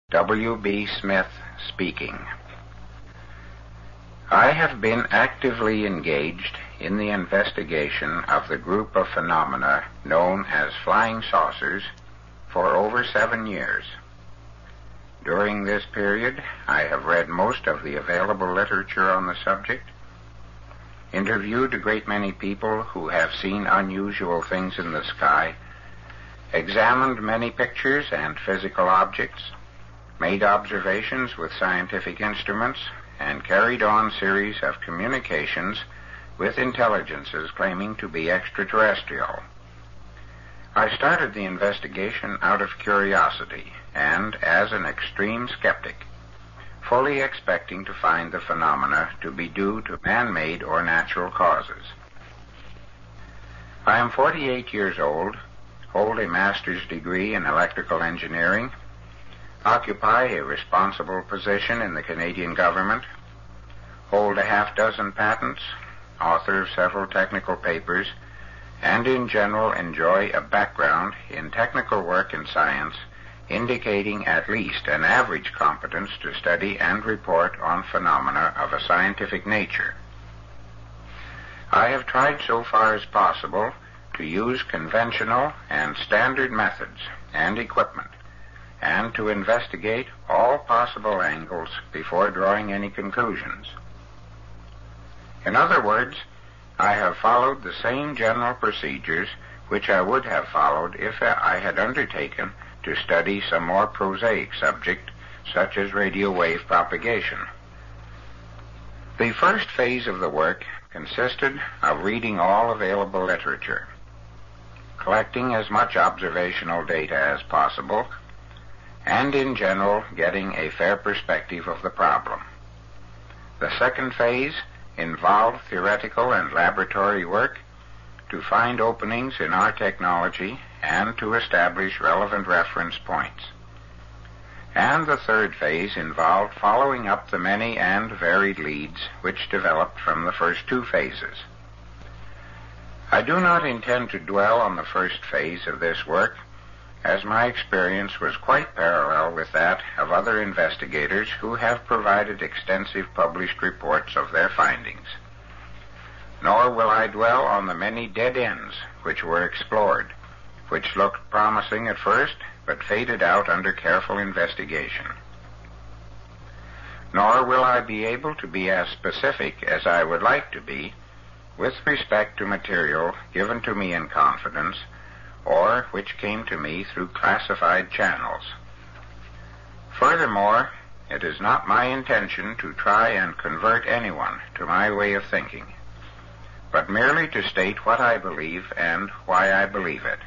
W.B. Smith speaking. I have been actively engaged in the investigation of the group of phenomena known as flying saucers for over 7 years. During this period, I have read most of the available literature on the subject, interviewed a great many people who have seen unusual things in the sky, examined many pictures and physical objects, made observations with scientific instruments, and carried on series of communications with intelligences claiming to be extraterrestrial. I started the investigation out of curiosity and as an extreme skeptic, fully expecting to find the phenomena to be due to man-made or natural causes. I am 48 years old, hold a master's degree in electrical engineering, occupy a responsible position in the Canadian government, hold a half-dozen patents, author of several technical papers, and in general enjoy a background in technical work and science indicating at least an average competence to study and report on phenomena of a scientific nature. I have tried so far as possible to use conventional and standard methods and equipment and to investigate all possible angles before drawing any conclusions. In other words, I have followed the same general procedures which I would have followed if I had undertaken to study some more prosaic subject, such as radio wave propagation. The first phase of the work consisted of reading all available literature, collecting as much observational data as possible, and in general getting a fair perspective of the problem. The second phase involved theoretical and laboratory work to find openings in our technology and to establish relevant reference points. And the third phase involved following up the many and varied leads which developed from the first two phases. I do not intend to dwell on the first phase of this work, as my experience was quite parallel with that of other investigators who have provided extensive published reports of their findings. Nor will I dwell on the many dead ends which were explored, which looked promising at first, but faded out under careful investigation. Nor will I be able to be as specific as I would like to be with respect to material given to me in confidence or which came to me through classified channels. Furthermore, it is not my intention to try and convert anyone to my way of thinking, but merely to state what I believe and why I believe it.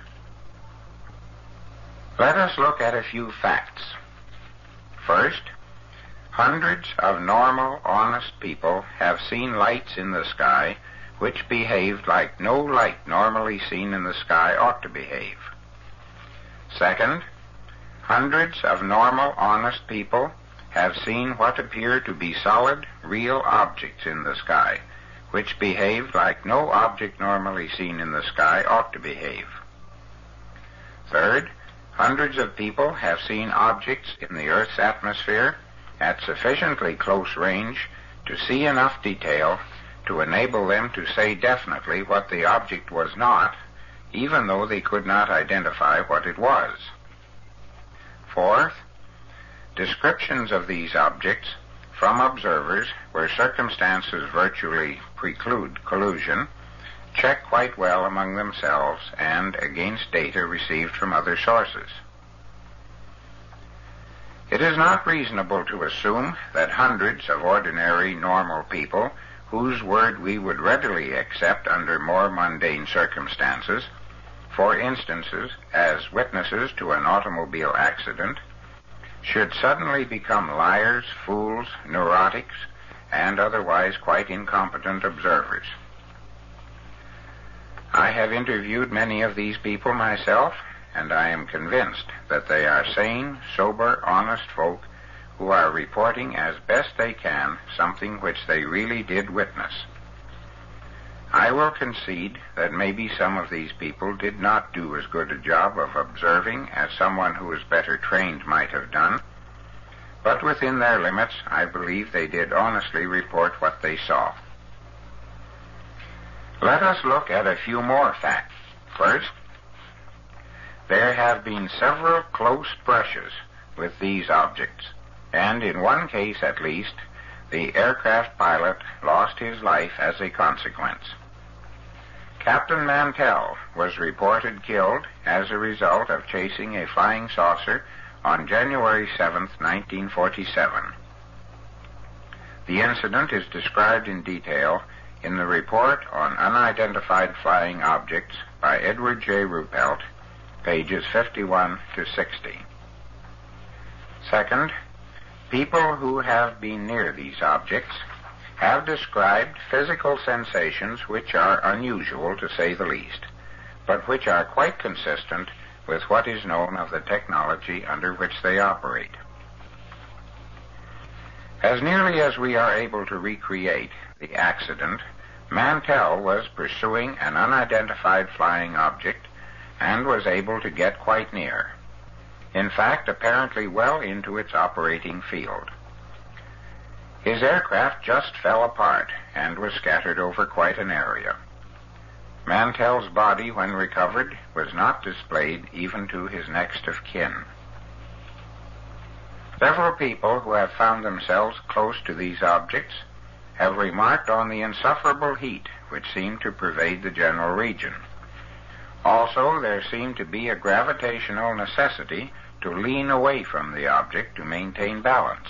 Let us look at a few facts. First, hundreds of normal, honest people have seen lights in the sky which behaved like no light normally seen in the sky ought to behave. Second, hundreds of normal, honest people have seen what appear to be solid, real objects in the sky, which behaved like no object normally seen in the sky ought to behave. Third, hundreds of people have seen objects in the Earth's atmosphere at sufficiently close range to see enough detail to enable them to say definitely what the object was not, even though they could not identify what it was. Fourth, descriptions of these objects from observers where circumstances virtually preclude collusion check quite well among themselves and against data received from other sources. It is not reasonable to assume that hundreds of ordinary, normal people whose word we would readily accept under more mundane circumstances, for instances as witnesses to an automobile accident, should suddenly become liars, fools, neurotics, and otherwise quite incompetent observers. I have interviewed many of these people myself, and I am convinced that they are sane, sober, honest folk who are reporting as best they can something which they really did witness. I will concede that maybe some of these people did not do as good a job of observing as someone who is better trained might have done, But within their limits, I believe they did honestly report what they saw. Let us look at a few more facts. First, there have been several close brushes with these objects, and in one case at least, the aircraft pilot lost his life as a consequence. Captain Mantell was reported killed as a result of chasing a flying saucer on January 7, 1947. The incident is described in detail in the report on unidentified flying objects by Edward J. Ruppelt, pages 51 to 60. Second, people who have been near these objects have described physical sensations which are unusual, to say the least, but which are quite consistent with what is known of the technology under which they operate. As nearly as we are able to recreate the accident, Mantell was pursuing an unidentified flying object and was able to get quite near. In fact, apparently well into its operating field. His aircraft just fell apart and was scattered over quite an area. Mantell's body, when recovered, was not displayed even to his next of kin. Several people who have found themselves close to these objects have remarked on the insufferable heat which seemed to pervade the general region. Also, there seemed to be a gravitational necessity to lean away from the object to maintain balance.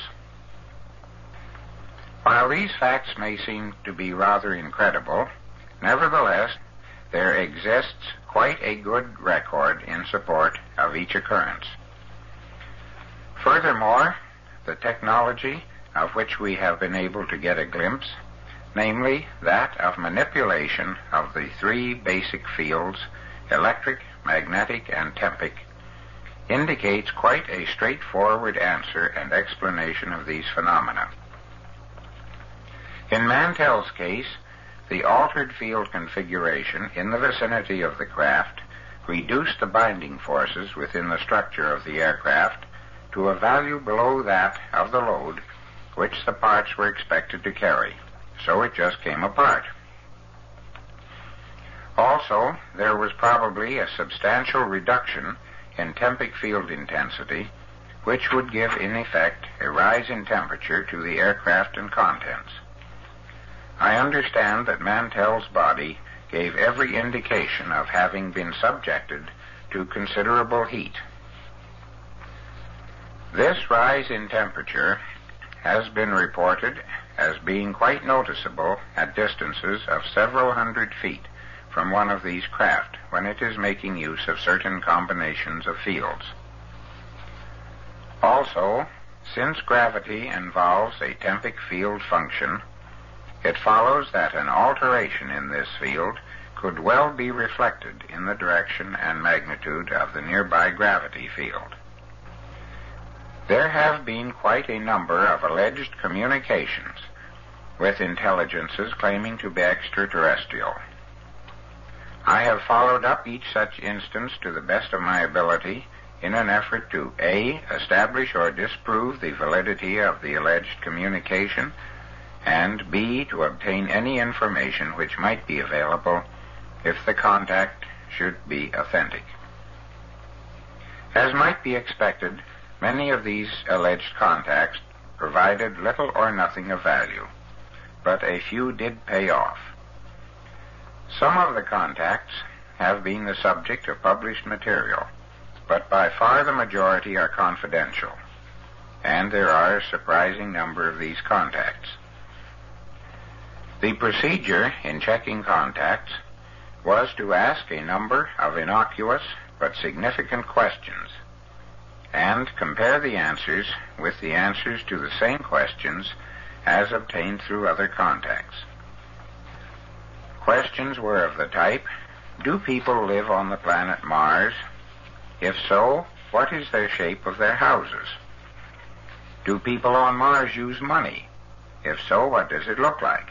While these facts may seem to be rather incredible, nevertheless, there exists quite a good record in support of each occurrence. Furthermore, the technology of which we have been able to get a glimpse, namely that of manipulation of the three basic fields, electric, magnetic, and tempic, indicates quite a straightforward answer and explanation of these phenomena. In Mantell's case, the altered field configuration in the vicinity of the craft reduced the binding forces within the structure of the aircraft to a value below that of the load which the parts were expected to carry, so it just came apart. Also, there was probably a substantial reduction in tempic field intensity, which would give in effect a rise in temperature to the aircraft and contents. I understand that Mantell's body gave every indication of having been subjected to considerable heat. This rise in temperature has been reported as being quite noticeable at distances of several hundred feet from one of these craft when it is making use of certain combinations of fields. Also, since gravity involves a tempic field function, it follows that an alteration in this field could well be reflected in the direction and magnitude of the nearby gravity field. There have been quite a number of alleged communications with intelligences claiming to be extraterrestrial. I have followed up each such instance to the best of my ability in an effort to A, establish or disprove the validity of the alleged communication, and B, to obtain any information which might be available if the contact should be authentic. As might be expected, many of these alleged contacts provided little or nothing of value, but a few did pay off. Some of the contacts have been the subject of published material, but by far the majority are confidential, and there are a surprising number of these contacts. The procedure in checking contacts was to ask a number of innocuous but significant questions and compare the answers with the answers to the same questions as obtained through other contacts. Questions were of the type, do people live on the planet Mars? If so, what is the shape of their houses? Do people on Mars use money? If so, what does it look like?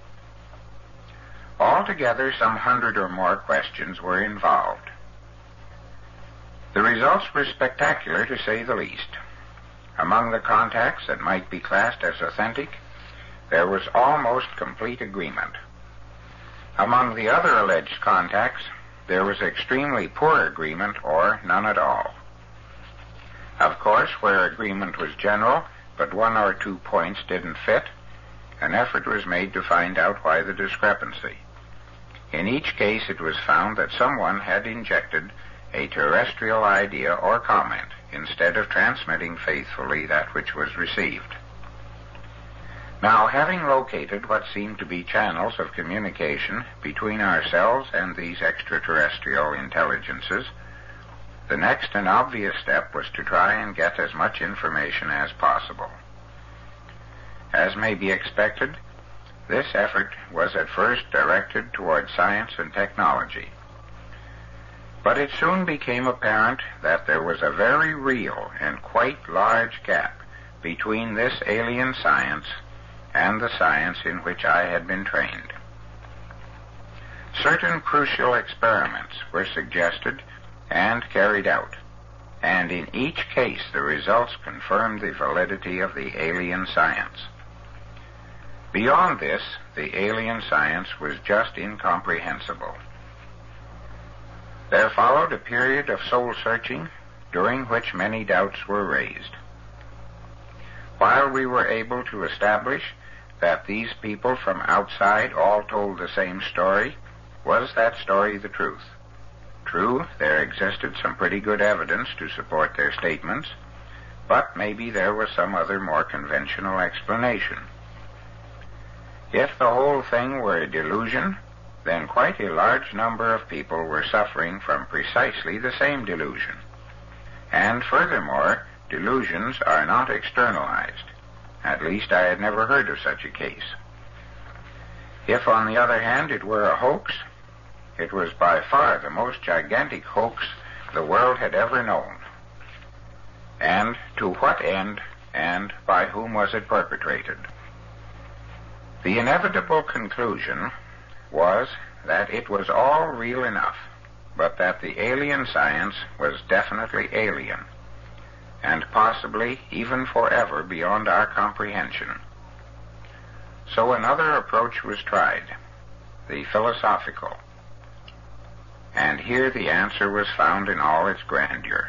Altogether, some 100 or more questions were involved. The results were spectacular, to say the least. Among the contacts that might be classed as authentic, there was almost complete agreement. Among the other alleged contacts, there was extremely poor agreement or none at all. Of course, where agreement was general, but one or 2 points didn't fit, an effort was made to find out why the discrepancy. In each case, it was found that someone had injected a terrestrial idea or comment instead of transmitting faithfully that which was received. Now, having located what seemed to be channels of communication between ourselves and these extraterrestrial intelligences, the next and obvious step was to try and get as much information as possible. As may be expected, this effort was at first directed toward science and technology. But it soon became apparent that there was a very real and quite large gap between this alien science and the science in which I had been trained. Certain crucial experiments were suggested and carried out, and in each case the results confirmed the validity of the alien science. Beyond this, the alien science was just incomprehensible. There followed a period of soul-searching during which many doubts were raised. While we were able to establish that these people from outside all told the same story, was that story the truth? True, there existed some pretty good evidence to support their statements, but maybe there was some other more conventional explanation. If the whole thing were a delusion, then quite a large number of people were suffering from precisely the same delusion. And furthermore, delusions are not externalized. At least I had never heard of such a case. If, on the other hand, it were a hoax, it was by far the most gigantic hoax the world had ever known. And to what end and by whom was it perpetrated? The inevitable conclusion was that it was all real enough, but that the alien science was definitely alien, and possibly even forever beyond our comprehension. So another approach was tried, the philosophical. And here the answer was found in all its grandeur.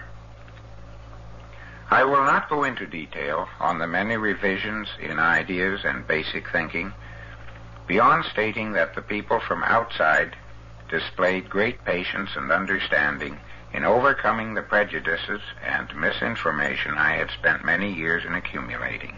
I will not go into detail on the many revisions in ideas and basic thinking, beyond stating that the people from outside displayed great patience and understanding in overcoming the prejudices and misinformation I had spent many years in accumulating.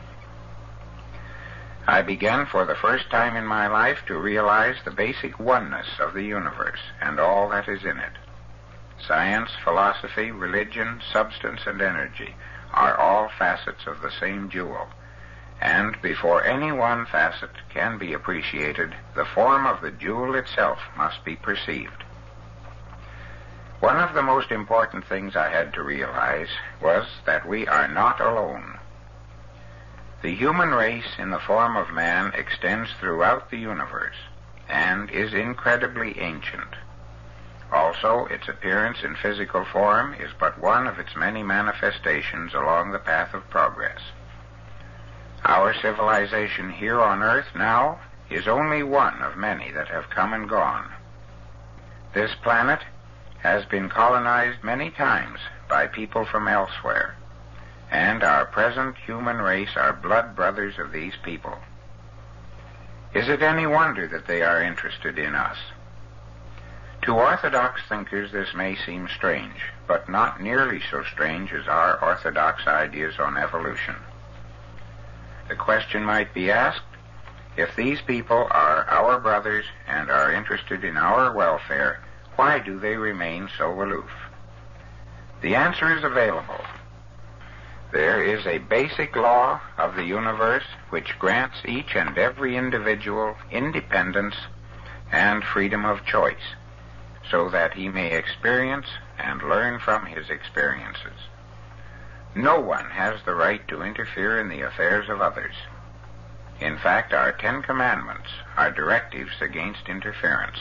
I began for the first time in my life to realize the basic oneness of the universe and all that is in it. Science, philosophy, religion, substance, and energy are all facets of the same jewel, and before any one facet can be appreciated, the form of the jewel itself must be perceived. One of the most important things I had to realize was that we are not alone. The human race in the form of man extends throughout the universe and is incredibly ancient. Also, its appearance in physical form is but one of its many manifestations along the path of progress. Our civilization here on Earth now is only one of many that have come and gone. This planet has been colonized many times by people from elsewhere, and our present human race are blood brothers of these people. Is it any wonder that they are interested in us? To orthodox thinkers this may seem strange, but not nearly so strange as our orthodox ideas on evolution. The question might be asked, if these people are our brothers and are interested in our welfare, why do they remain so aloof? The answer is available. There is a basic law of the universe which grants each and every individual independence and freedom of choice, so that he may experience and learn from his experiences. No one has the right to interfere in the affairs of others. In fact, our 10 Commandments are directives against interference.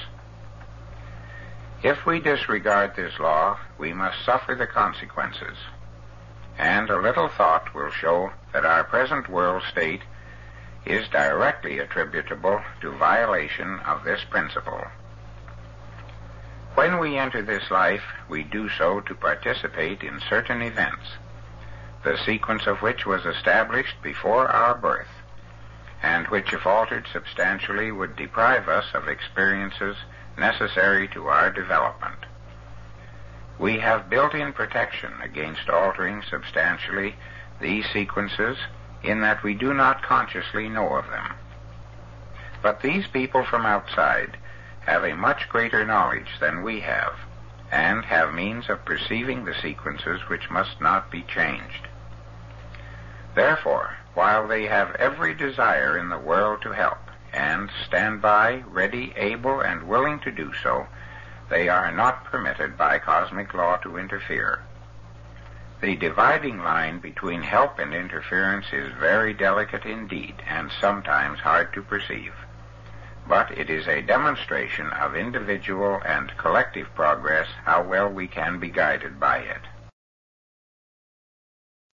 If we disregard this law, we must suffer the consequences. and a little thought will show that our present world state is directly attributable to violation of this principle. When we enter this life, we do so to participate in certain events, the sequence of which was established before our birth, and which, if altered substantially, would deprive us of experiences necessary to our development. We have built-in protection against altering substantially these sequences in that we do not consciously know of them. But these people from outside have a much greater knowledge than we have, and have means of perceiving the sequences which must not be changed. Therefore, while they have every desire in the world to help, and stand by, ready, able, and willing to do so, they are not permitted by cosmic law to interfere. The dividing line between help and interference is very delicate indeed, and sometimes hard to perceive. But it is a demonstration of individual and collective progress how well we can be guided by it.